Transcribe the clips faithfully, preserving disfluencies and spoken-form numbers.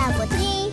time for three.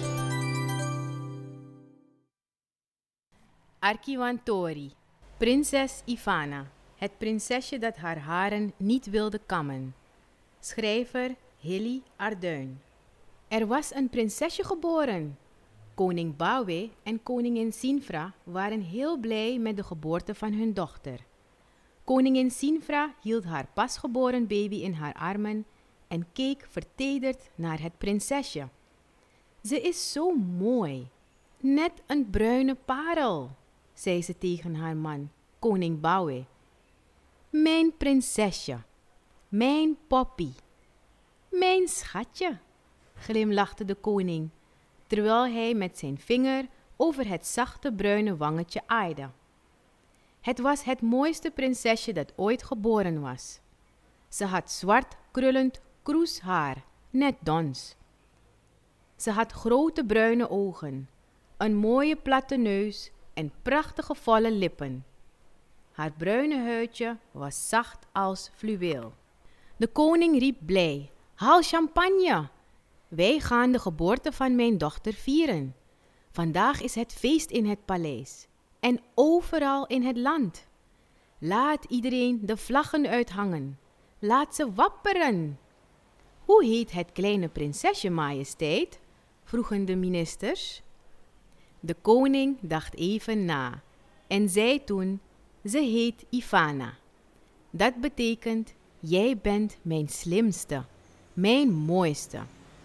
Arkiwantori. Prinses Ivana. Het prinsesje dat haar haren niet wilde kammen. Schrijver Hilly Arduin. Er was een prinsesje geboren. Koning Bawe en koningin Sinfra waren heel blij met de geboorte van hun dochter. Koningin Sinfra hield haar pasgeboren baby in haar armen en keek vertederd naar het prinsesje. Ze is zo mooi, net een bruine parel, zei ze tegen haar man, koning Bawe. Mijn prinsesje, mijn poppy, mijn schatje, glimlachte de koning, terwijl hij met zijn vinger over het zachte bruine wangetje aaide. Het was het mooiste prinsesje dat ooit geboren was. Ze had zwart krullend kroeshaar, net dons. Ze had grote bruine ogen, een mooie platte neus en prachtige volle lippen. Haar bruine huidje was zacht als fluweel. De koning riep blij, haal champagne! Wij gaan de geboorte van mijn dochter vieren. Vandaag is het feest in het paleis en overal in het land. Laat iedereen de vlaggen uithangen. Laat ze wapperen. Hoe heet het kleine prinsesje, majesteit? Vroegen de ministers. De koning dacht even na en zei toen, ze heet Ivana. Dat betekent, jij bent mijn slimste, mijn mooiste.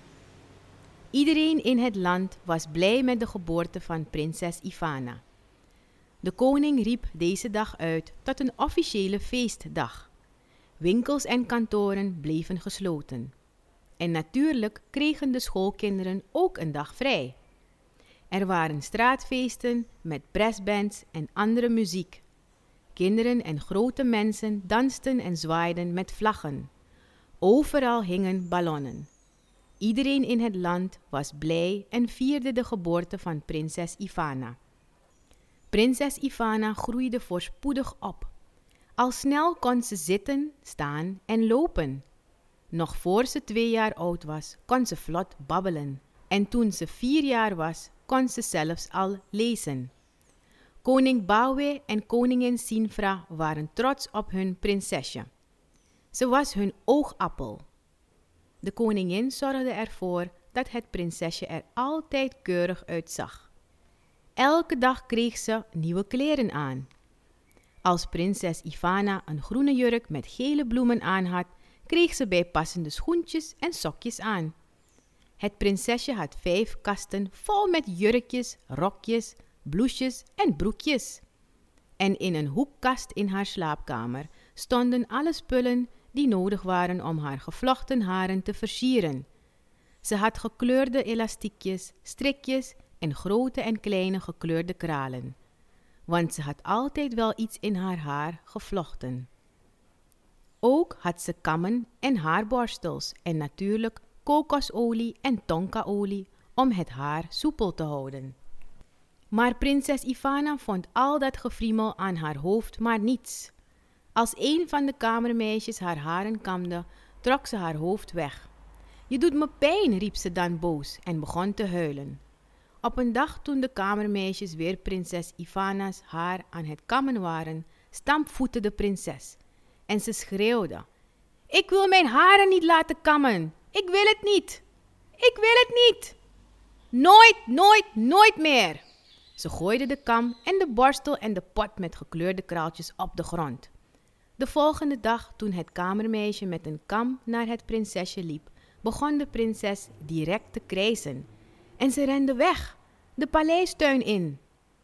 Iedereen in het land was blij met de geboorte van prinses Ivana. De koning riep deze dag uit tot een officiële feestdag. Winkels en kantoren bleven gesloten. En natuurlijk kregen de schoolkinderen ook een dag vrij. Er waren straatfeesten met brassbands en andere muziek. Kinderen en grote mensen dansten en zwaaiden met vlaggen. Overal hingen ballonnen. Iedereen in het land was blij en vierde de geboorte van prinses Ivana. Prinses Ivana groeide voorspoedig op. Al snel kon ze zitten, staan en lopen. Nog voor ze twee jaar oud was, kon ze vlot babbelen. En toen ze vier jaar was, kon ze zelfs al lezen. Koning Bawe en koningin Sinfra waren trots op hun prinsesje. Ze was hun oogappel. De koningin zorgde ervoor dat het prinsesje er altijd keurig uitzag. Elke dag kreeg ze nieuwe kleren aan. Als prinses Ivana een groene jurk met gele bloemen aan had, kreeg ze bijpassende schoentjes en sokjes aan. Het prinsesje had vijf kasten vol met jurkjes, rokjes, blouses en broekjes. En in een hoekkast in haar slaapkamer stonden alle spullen die nodig waren om haar gevlochten haren te versieren. Ze had gekleurde elastiekjes, strikjes en grote en kleine gekleurde kralen. Want ze had altijd wel iets in haar haar gevlochten. Ook had ze kammen en haarborstels en natuurlijk kokosolie en tonkaolie om het haar soepel te houden. Maar prinses Ivana vond al dat gefriemel aan haar hoofd maar niets. Als een van de kamermeisjes haar haren kamde, trok ze haar hoofd weg. Je doet me pijn, riep ze dan boos en begon te huilen. Op een dag toen de kamermeisjes weer prinses Ivana's haar aan het kammen waren, stampvoette de prinses. En ze schreeuwde, ik wil mijn haren niet laten kammen. Ik wil het niet. Ik wil het niet. Nooit, nooit, nooit meer. Ze gooide de kam en de borstel en de pot met gekleurde kraaltjes op de grond. De volgende dag, toen het kamermeisje met een kam naar het prinsesje liep, begon de prinses direct te krijsen. En ze rende weg, de paleistuin in.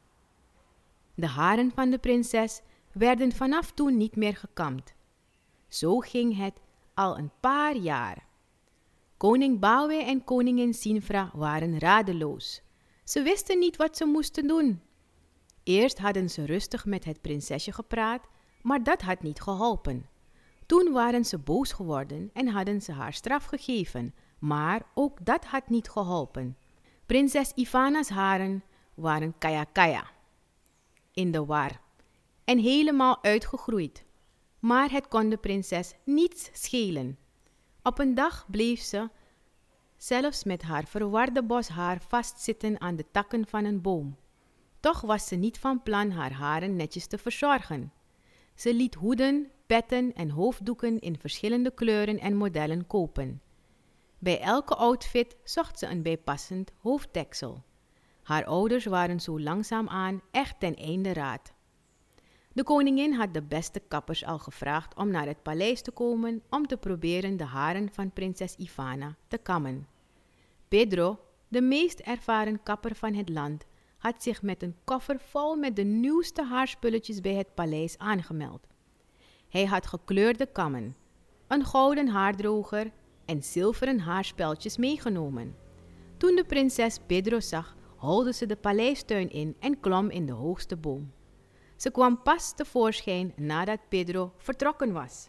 De haren van de prinses werden vanaf toen niet meer gekamd. Zo ging het al een paar jaar. Koning Bawe en koningin Sinfra waren radeloos. Ze wisten niet wat ze moesten doen. Eerst hadden ze rustig met het prinsesje gepraat, maar dat had niet geholpen. Toen waren ze boos geworden en hadden ze haar straf gegeven, maar ook dat had niet geholpen. Prinses Ivana's haren waren kaya kaya, in de war en helemaal uitgegroeid. Maar het kon de prinses niets schelen. Op een dag bleef ze zelfs met haar verwarde bos haar vastzitten aan de takken van een boom. Toch was ze niet van plan haar haren netjes te verzorgen. Ze liet hoeden, petten en hoofddoeken in verschillende kleuren en modellen kopen. Bij elke outfit zocht ze een bijpassend hoofddeksel. Haar ouders waren zo langzaamaan echt ten einde raad. De koningin had de beste kappers al gevraagd om naar het paleis te komen om te proberen de haren van prinses Ivana te kammen. Pedro, de meest ervaren kapper van het land, had zich met een koffer vol met de nieuwste haarspulletjes bij het paleis aangemeld. Hij had gekleurde kammen, een gouden haardroger en zilveren haarspeltjes meegenomen. Toen de prinses Pedro zag, holde ze de paleistuin in en klom in de hoogste boom. Ze kwam pas tevoorschijn nadat Pedro vertrokken was.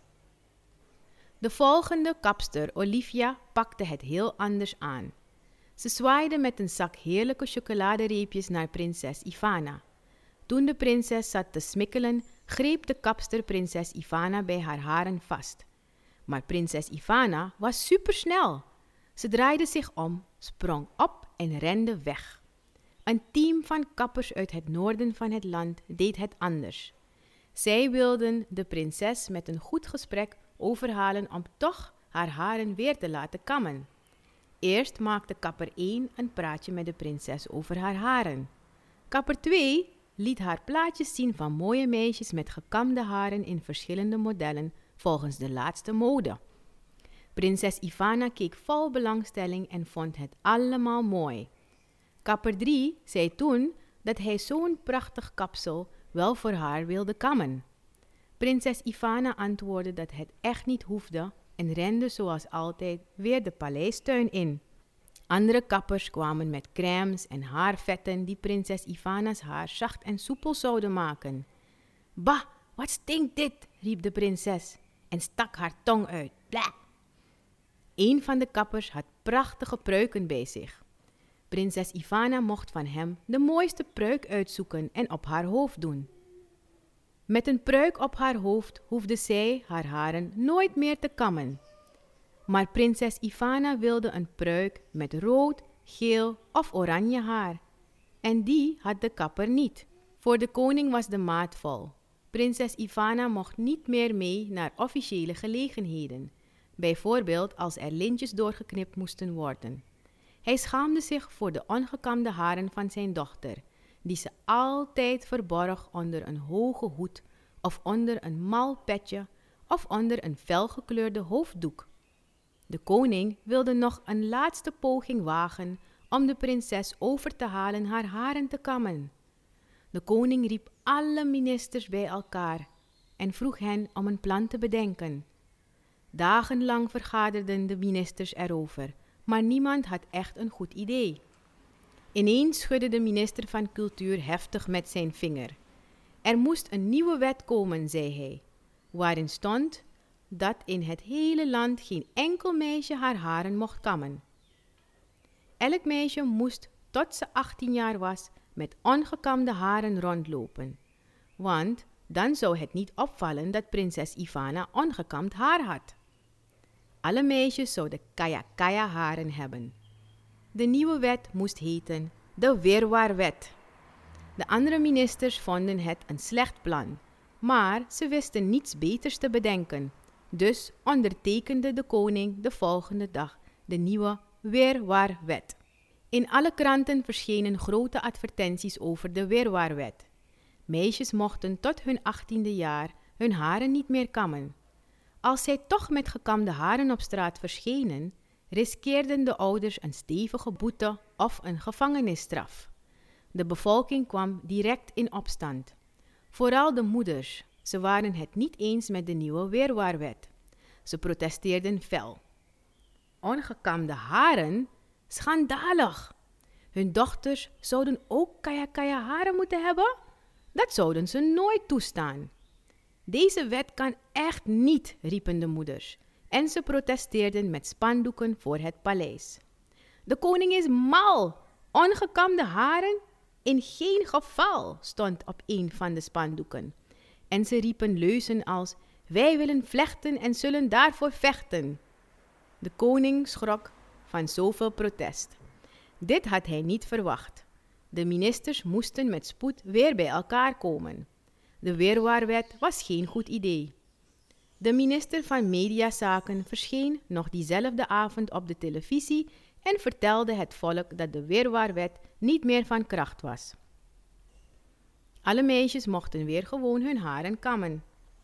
De volgende kapster, Olivia, pakte het heel anders aan. Ze zwaaide met een zak heerlijke chocoladereepjes naar prinses Ivana. Toen de prinses zat te smikkelen, greep de kapster prinses Ivana bij haar haren vast. Maar prinses Ivana was supersnel. Ze draaide zich om, sprong op en rende weg. Een team van kappers uit het noorden van het land deed het anders. Zij wilden de prinses met een goed gesprek overhalen om toch haar haren weer te laten kammen. Eerst maakte kapper één een praatje met de prinses over haar haren. Kapper twee liet haar plaatjes zien van mooie meisjes met gekamde haren in verschillende modellen volgens de laatste mode. Prinses Ivana keek vol belangstelling en vond het allemaal mooi. Kapper drie zei toen dat hij zo'n prachtig kapsel wel voor haar wilde kammen. Prinses Ivana antwoordde dat het echt niet hoefde en rende zoals altijd weer de paleistuin in. Andere kappers kwamen met crèmes en haarvetten die prinses Ivana's haar zacht en soepel zouden maken. Bah, wat stinkt dit, riep de prinses en stak haar tong uit. Blah. Een van de kappers had prachtige pruiken bij zich. Prinses Ivana mocht van hem de mooiste pruik uitzoeken en op haar hoofd doen. Met een pruik op haar hoofd hoefde zij haar haren nooit meer te kammen. Maar prinses Ivana wilde een pruik met rood, geel of oranje haar. En die had de kapper niet. Voor de koning was de maat vol. Prinses Ivana mocht niet meer mee naar officiële gelegenheden. Bijvoorbeeld als er lintjes doorgeknipt moesten worden. Hij schaamde zich voor de ongekamde haren van zijn dochter, die ze altijd verborg onder een hoge hoed of onder een mal petje of onder een felgekleurde hoofddoek. De koning wilde nog een laatste poging wagen om de prinses over te halen haar haren te kammen. De koning riep alle ministers bij elkaar en vroeg hen om een plan te bedenken. Dagenlang vergaderden de ministers erover, maar niemand had echt een goed idee. Ineens schudde de minister van Cultuur heftig met zijn vinger. Er moest een nieuwe wet komen, zei hij, waarin stond dat in het hele land geen enkel meisje haar haren mocht kammen. Elk meisje moest tot ze achttien jaar was met ongekamde haren rondlopen, want dan zou het niet opvallen dat prinses Ivana ongekamd haar had. Alle meisjes zouden kaya-kaya haren hebben. De nieuwe wet moest heten de Weerwaarwet. De andere ministers vonden het een slecht plan, maar ze wisten niets beters te bedenken. Dus ondertekende de koning de volgende dag de nieuwe Weerwaarwet. In alle kranten verschenen grote advertenties over de Weerwaarwet. Meisjes mochten tot hun achttiende jaar hun haren niet meer kammen. Als zij toch met gekamde haren op straat verschenen, riskeerden de ouders een stevige boete of een gevangenisstraf. De bevolking kwam direct in opstand. Vooral de moeders, ze waren het niet eens met de nieuwe Weerwaarwet. Ze protesteerden fel. Ongekamde haren? Schandalig! Hun dochters zouden ook kaya-kaya haren moeten hebben? Dat zouden ze nooit toestaan. Deze wet kan echt niet, riepen de moeders. En ze protesteerden met spandoeken voor het paleis. De koning is mal! Ongekamde haren? In geen geval, stond op een van de spandoeken. En ze riepen leuzen als, wij willen vlechten en zullen daarvoor vechten. De koning schrok van zoveel protest. Dit had hij niet verwacht. De ministers moesten met spoed weer bij elkaar komen. De weerwaarwet was geen goed idee. De minister van Mediazaken verscheen nog diezelfde avond op de televisie en vertelde het volk dat de weerwaarwet niet meer van kracht was. Alle meisjes mochten weer gewoon hun haren kammen.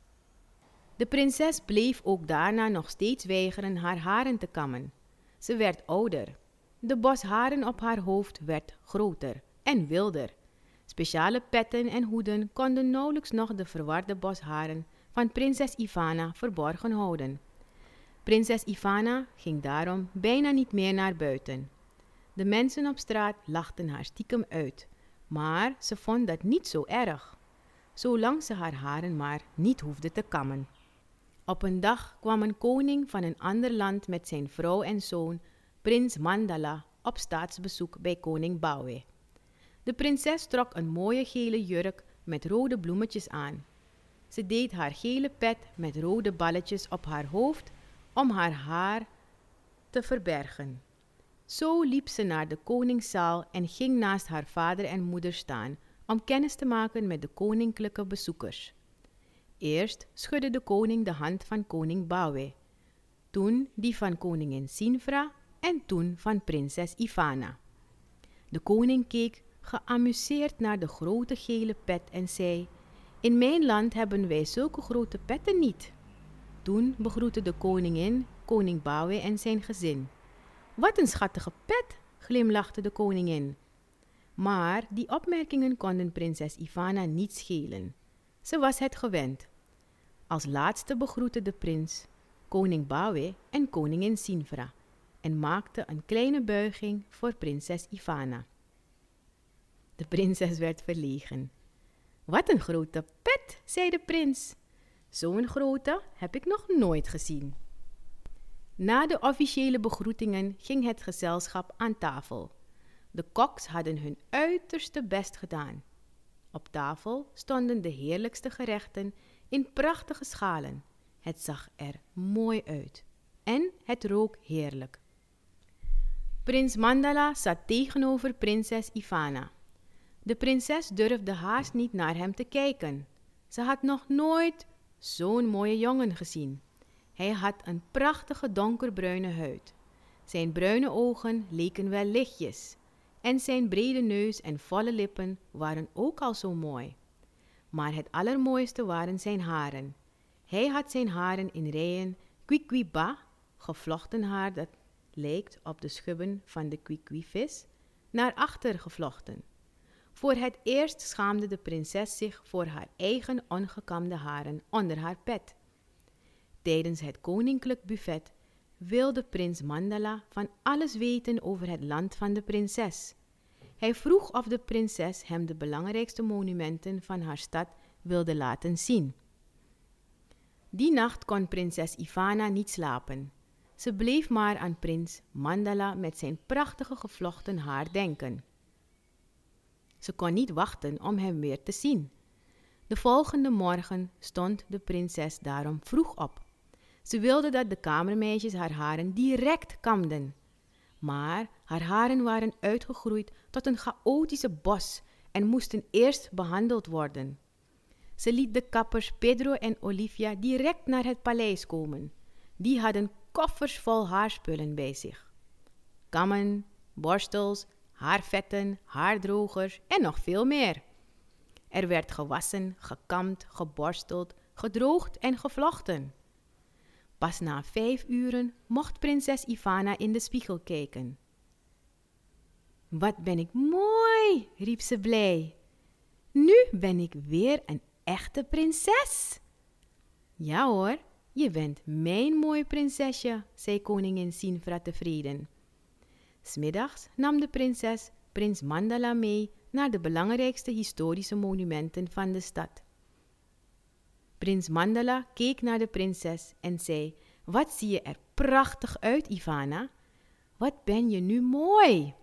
De prinses bleef ook daarna nog steeds weigeren haar haren te kammen. Ze werd ouder. De bos haren op haar hoofd werd groter en wilder. Speciale petten en hoeden konden nauwelijks nog de verwarde bosharen van prinses Ivana verborgen houden. Prinses Ivana ging daarom bijna niet meer naar buiten. De mensen op straat lachten haar stiekem uit, maar ze vond dat niet zo erg, zolang ze haar haren maar niet hoefde te kammen. Op een dag kwam een koning van een ander land met zijn vrouw en zoon, prins Mandala, op staatsbezoek bij koning Bawe. De prinses trok een mooie gele jurk met rode bloemetjes aan. Ze deed haar gele pet met rode balletjes op haar hoofd om haar haar te verbergen. Zo liep ze naar de koningszaal en ging naast haar vader en moeder staan om kennis te maken met de koninklijke bezoekers. Eerst schudde de koning de hand van koning Bawe, toen die van koningin Sinfra en toen van prinses Ivana. De koning keek geamuseerd naar de grote gele pet en zei: "In mijn land hebben wij zulke grote petten niet." Toen begroette de koningin koning Bawe en zijn gezin. "Wat een schattige pet," glimlachte de koningin. Maar die opmerkingen konden prinses Ivana niet schelen. Ze was het gewend. Als laatste begroette de prins koning Bawe en koningin Sinfra en maakte een kleine buiging voor prinses Ivana. De prinses werd verlegen. "Wat een grote pet," zei de prins. "Zo'n grote heb ik nog nooit gezien." Na de officiële begroetingen ging het gezelschap aan tafel. De koks hadden hun uiterste best gedaan. Op tafel stonden de heerlijkste gerechten in prachtige schalen. Het zag er mooi uit en het rook heerlijk. Prins Mandala zat tegenover prinses Ivana. De prinses durfde haast niet naar hem te kijken. Ze had nog nooit zo'n mooie jongen gezien. Hij had een prachtige donkerbruine huid. Zijn bruine ogen leken wel lichtjes. En zijn brede neus en volle lippen waren ook al zo mooi. Maar het allermooiste waren zijn haren. Hij had zijn haren in rijen kwikwiba, gevlochten haar dat lijkt op de schubben van de kwikwivis, naar achter gevlochten. Voor het eerst schaamde de prinses zich voor haar eigen ongekamde haren onder haar pet. Tijdens het koninklijk buffet wilde prins Mandala van alles weten over het land van de prinses. Hij vroeg of de prinses hem de belangrijkste monumenten van haar stad wilde laten zien. Die nacht kon prinses Ivana niet slapen. Ze bleef maar aan prins Mandala met zijn prachtige gevlochten haar denken. Ze kon niet wachten om hem weer te zien. De volgende morgen stond de prinses daarom vroeg op. Ze wilde dat de kamermeisjes haar haren direct kamden. Maar haar haren waren uitgegroeid tot een chaotische bos en moesten eerst behandeld worden. Ze liet de kappers Pedro en Olivia direct naar het paleis komen. Die hadden koffers vol haarspullen bij zich. Kammen, borstels, haarvetten, haardrogers en nog veel meer. Er werd gewassen, gekamd, geborsteld, gedroogd en gevlochten. Pas na vijf uren mocht prinses Ivana in de spiegel kijken. "Wat ben ik mooi," riep ze blij. "Nu ben ik weer een echte prinses." "Ja hoor, je bent mijn mooi prinsesje," zei koningin Sinfra tevreden. 'S Middags nam de prinses prins Mandala mee naar de belangrijkste historische monumenten van de stad. Prins Mandala keek naar de prinses en zei: "Wat zie je er prachtig uit, Ivana. Wat ben je nu mooi."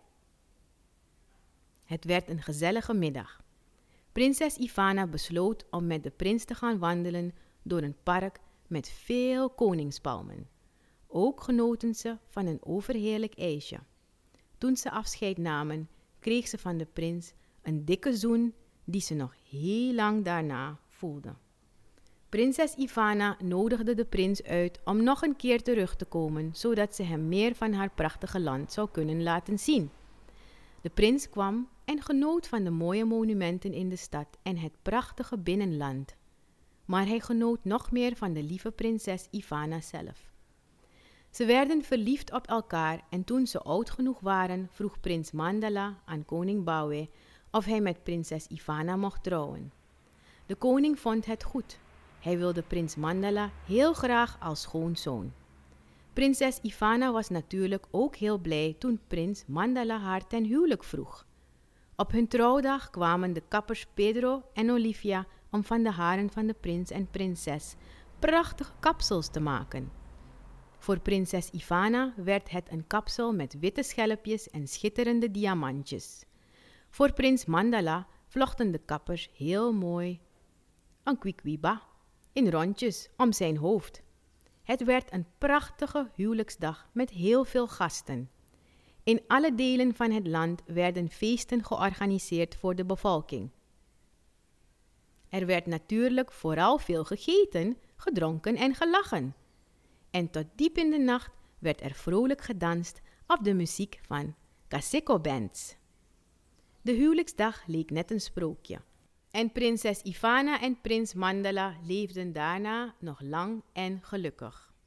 Het werd een gezellige middag. Prinses Ivana besloot om met de prins te gaan wandelen door een park met veel koningspalmen. Ook genoten ze van een overheerlijk ijsje. Toen ze afscheid namen, kreeg ze van de prins een dikke zoen die ze nog heel lang daarna voelde. Prinses Ivana nodigde de prins uit om nog een keer terug te komen, zodat ze hem meer van haar prachtige land zou kunnen laten zien. De prins kwam en genoot van de mooie monumenten in de stad en het prachtige binnenland. Maar hij genoot nog meer van de lieve prinses Ivana zelf. Ze werden verliefd op elkaar en toen ze oud genoeg waren, vroeg prins Mandala aan koning Bawe of hij met prinses Ivana mocht trouwen. De koning vond het goed. Hij wilde prins Mandala heel graag als schoonzoon. Prinses Ivana was natuurlijk ook heel blij toen prins Mandala haar ten huwelijk vroeg. Op hun trouwdag kwamen de kappers Pedro en Olivia om van de haren van de prins en prinses prachtige kapsels te maken. Voor prinses Ivana werd het een kapsel met witte schelpjes en schitterende diamantjes. Voor prins Mandala vlochten de kappers heel mooi een kwikwiba in rondjes om zijn hoofd. Het werd een prachtige huwelijksdag met heel veel gasten. In alle delen van het land werden feesten georganiseerd voor de bevolking. Er werd natuurlijk vooral veel gegeten, gedronken en gelachen. En tot diep in de nacht werd er vrolijk gedanst op de muziek van Kaseko-bands. De huwelijksdag leek net een sprookje. En prinses Ivana en prins Mandala leefden daarna nog lang en gelukkig.